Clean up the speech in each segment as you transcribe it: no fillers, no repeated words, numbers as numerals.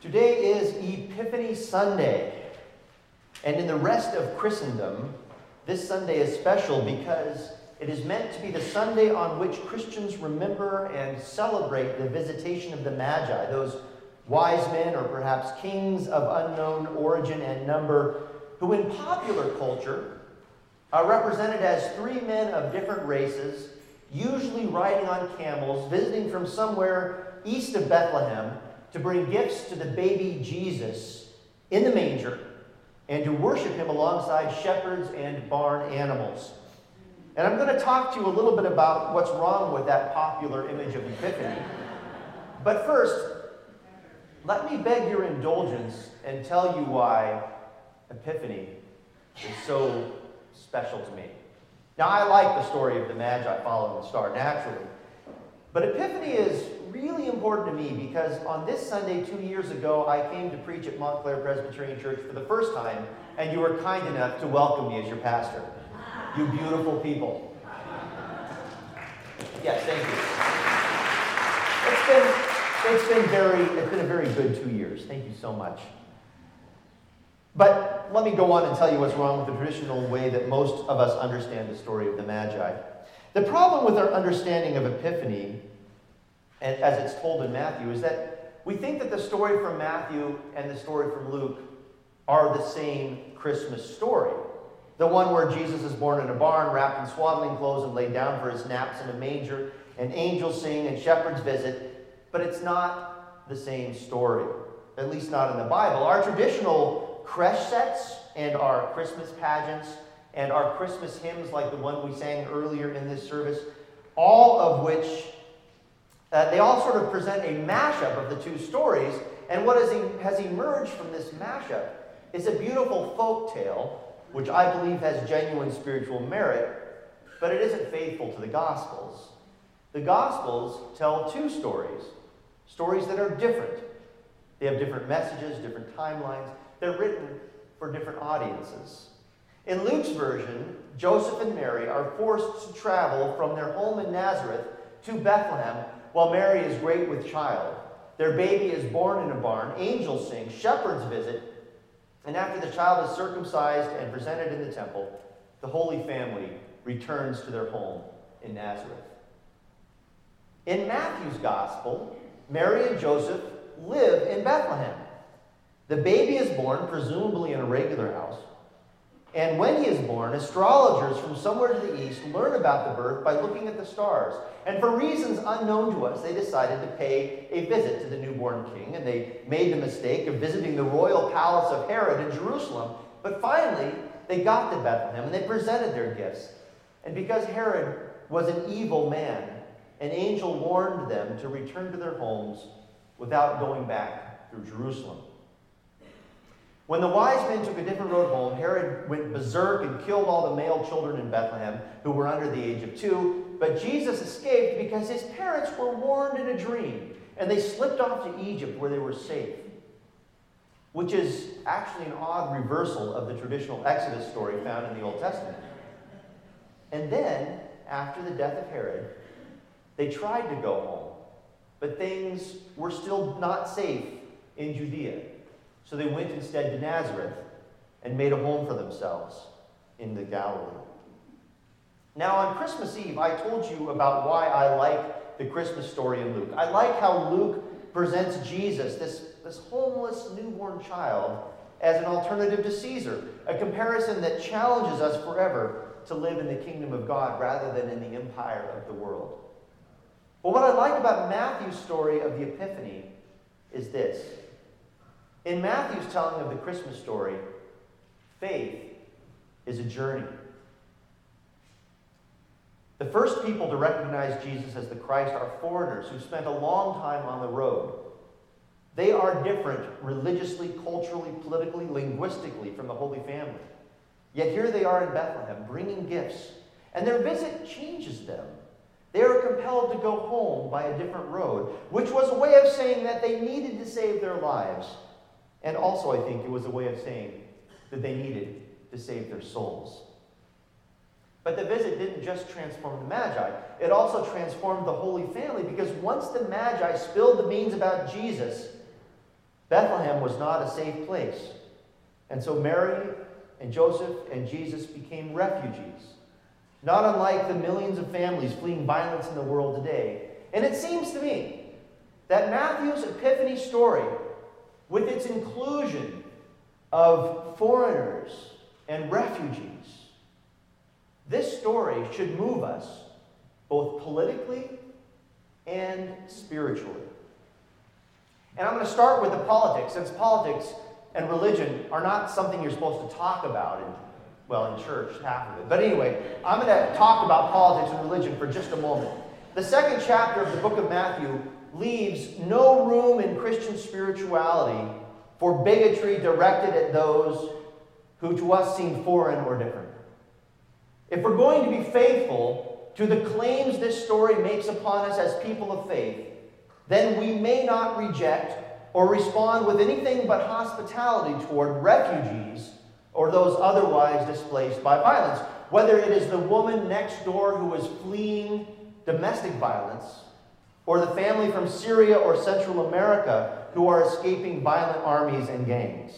Today is Epiphany Sunday, and in the rest of Christendom, this Sunday is special because it is meant to be the Sunday on which Christians remember and celebrate the visitation of the Magi, those wise men or perhaps kings of unknown origin and number, who in popular culture are represented as three men of different races, usually riding on camels, visiting from somewhere east of Bethlehem to bring gifts to the baby Jesus in the manger and to worship him alongside shepherds and barn animals. And I'm going to talk to you a little bit about what's wrong with that popular image of Epiphany. But first, let me beg your indulgence and tell you why Epiphany is so special to me. Now, I like the story of the Magi following the star, naturally. But Epiphany is really important to me because on this Sunday 2 years ago, I came to preach at Montclair Presbyterian Church for the first time, and you were kind enough to welcome me as your pastor. You beautiful people. Yes, thank you. It's been a very good 2 years. Thank you so much. But let me go on and tell you what's wrong with the traditional way that most of us understand the story of the Magi. The problem with our understanding of Epiphany, and as it's told in Matthew, is that we think that the story from Matthew and the story from Luke are the same Christmas story. The one where Jesus is born in a barn, wrapped in swaddling clothes and laid down for his naps in a manger, and angels sing and shepherds visit. But it's not the same story, at least not in the Bible. Our traditional creche sets and our Christmas pageants and our Christmas hymns like the one we sang earlier in this service, all of which, they all sort of present a mashup of the two stories. And what has emerged from this mashup is a beautiful folk tale, which I believe has genuine spiritual merit, but it isn't faithful to the Gospels. The Gospels tell two stories that are different. They have different messages, different timelines. They're written for different audiences. In Luke's version, Joseph and Mary are forced to travel from their home in Nazareth to Bethlehem while Mary is great with child. Their baby is born in a barn, angels sing, shepherds visit, and after the child is circumcised and presented in the temple, the Holy Family returns to their home in Nazareth. In Matthew's Gospel, Mary and Joseph live in Bethlehem. The baby is born, presumably in a regular house. And when he is born, astrologers from somewhere to the east learn about the birth by looking at the stars. And for reasons unknown to us, they decided to pay a visit to the newborn king. And they made the mistake of visiting the royal palace of Herod in Jerusalem. But finally, they got to Bethlehem and they presented their gifts. And because Herod was an evil man, an angel warned them to return to their homes without going back through Jerusalem. When the wise men took a different road home, Herod went berserk and killed all the male children in Bethlehem who were under the age of 2. But Jesus escaped because his parents were warned in a dream, and they slipped off to Egypt where they were safe, which is actually an odd reversal of the traditional Exodus story found in the Old Testament. And then, after the death of Herod, they tried to go home, but things were still not safe in Judea. So they went instead to Nazareth and made a home for themselves in the Galilee. Now, on Christmas Eve, I told you about why I like the Christmas story in Luke. I like how Luke presents Jesus, this homeless newborn child, as an alternative to Caesar, a comparison that challenges us forever to live in the kingdom of God rather than in the empire of the world. But what I like about Matthew's story of the Epiphany is this. In Matthew's telling of the Christmas story, faith is a journey. The first people to recognize Jesus as the Christ are foreigners who spent a long time on the road. They are different religiously, culturally, politically, linguistically from the Holy Family. Yet here they are in Bethlehem bringing gifts, and their visit changes them. They are compelled to go home by a different road, which was a way of saying that they needed to save their lives. And also, I think it was a way of saying that they needed to save their souls. But the visit didn't just transform the Magi. It also transformed the Holy Family, because once the Magi spilled the beans about Jesus, Bethlehem was not a safe place. And so Mary and Joseph and Jesus became refugees, not unlike the millions of families fleeing violence in the world today. And it seems to me that Matthew's Epiphany story, with its inclusion of foreigners and refugees, this story should move us both politically and spiritually. And I'm going to start with the politics, since politics and religion are not something you're supposed to talk about in church, half of it. But anyway, I'm going to talk about politics and religion for just a moment. The second chapter of the book of Matthew leaves no room in Christian spirituality for bigotry directed at those who to us seem foreign or different. If we're going to be faithful to the claims this story makes upon us as people of faith, then we may not reject or respond with anything but hospitality toward refugees or those otherwise displaced by violence, whether it is the woman next door who is fleeing domestic violence, or the family from Syria or Central America who are escaping violent armies and gangs.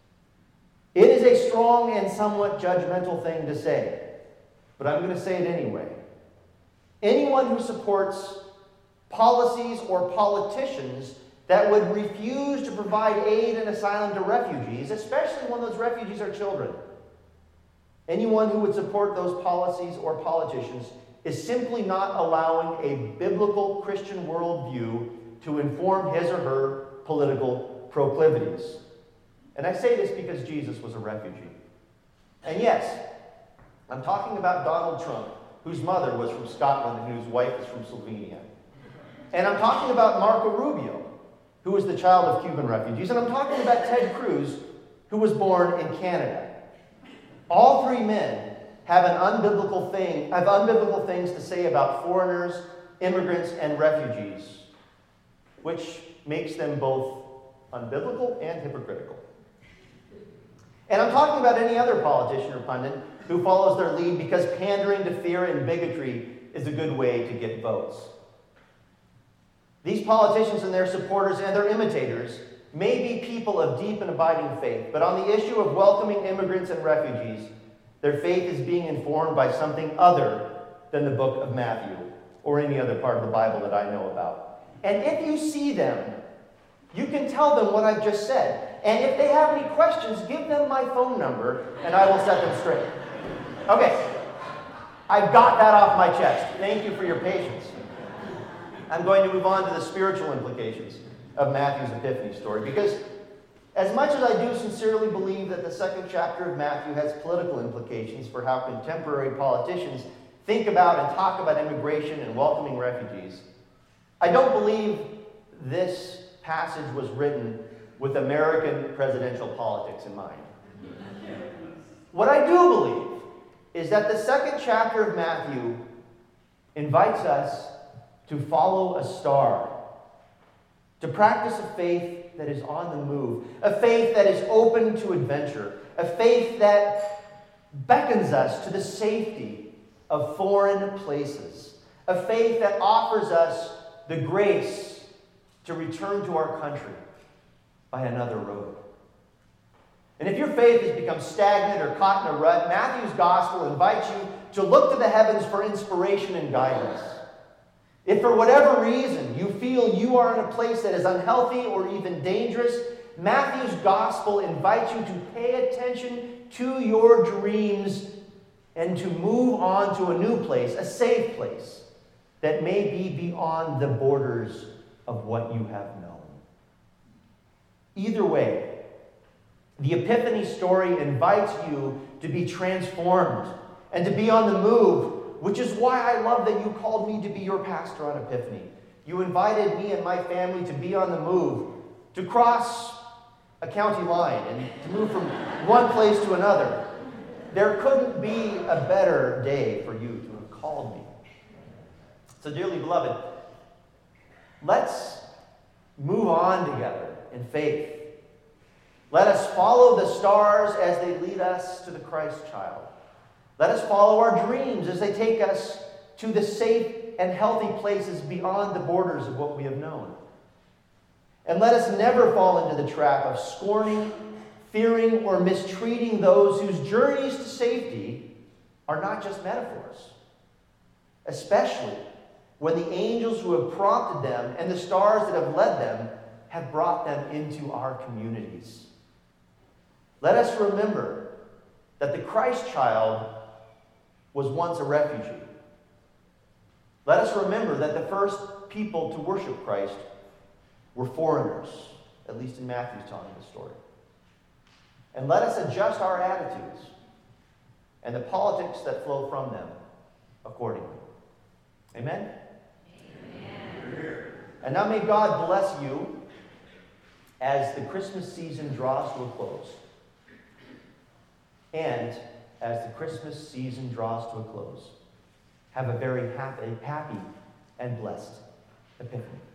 It is a strong and somewhat judgmental thing to say, but I'm going to say it anyway. Anyone who supports policies or politicians that would refuse to provide aid and asylum to refugees, especially when those refugees are children, anyone who would support those policies or politicians is simply not allowing a biblical Christian worldview to inform his or her political proclivities. And I say this because Jesus was a refugee. And yes, I'm talking about Donald Trump, whose mother was from Scotland and whose wife is from Slovenia. And I'm talking about Marco Rubio, who was the child of Cuban refugees. And I'm talking about Ted Cruz, who was born in Canada. All three men have unbiblical things to say about foreigners, immigrants, and refugees, which makes them both unbiblical and hypocritical. And I'm talking about any other politician or pundit who follows their lead because pandering to fear and bigotry is a good way to get votes. These politicians and their supporters and their imitators may be people of deep and abiding faith, but on the issue of welcoming immigrants and refugees, their faith is being informed by something other than the book of Matthew or any other part of the Bible that I know about. And if you see them, you can tell them what I've just said. And if they have any questions, give them my phone number and I will set them straight. Okay, I've got that off my chest. Thank you for your patience. I'm going to move on to the spiritual implications of Matthew's Epiphany story, because as much as I do sincerely believe that the second chapter of Matthew has political implications for how contemporary politicians think about and talk about immigration and welcoming refugees, I don't believe this passage was written with American presidential politics in mind. What I do believe is that the second chapter of Matthew invites us to follow a star, to practice a faith that is on the move, a faith that is open to adventure, a faith that beckons us to the safety of foreign places, a faith that offers us the grace to return to our country by another road. And if your faith has become stagnant or caught in a rut, Matthew's gospel invites you to look to the heavens for inspiration and guidance. If for whatever reason you feel you are in a place that is unhealthy or even dangerous, Matthew's gospel invites you to pay attention to your dreams and to move on to a new place, a safe place that may be beyond the borders of what you have known. Either way, the Epiphany story invites you to be transformed and to be on the move, which is why I love that you called me to be your pastor on Epiphany. You invited me and my family to be on the move, to cross a county line and to move from one place to another. There couldn't be a better day for you to have called me. So dearly beloved, let's move on together in faith. Let us follow the stars as they lead us to the Christ child. Let us follow our dreams as they take us to the safe and healthy places beyond the borders of what we have known. And let us never fall into the trap of scorning, fearing, or mistreating those whose journeys to safety are not just metaphors, especially when the angels who have prompted them and the stars that have led them have brought them into our communities. Let us remember that the Christ child was once a refugee. Let us remember that the first people to worship Christ were foreigners, at least in Matthew's telling of the story. And let us adjust our attitudes and the politics that flow from them accordingly. Amen? Amen. And now may God bless you as the Christmas season draws to a close. And as the Christmas season draws to a close, have a very happy and blessed Epiphany.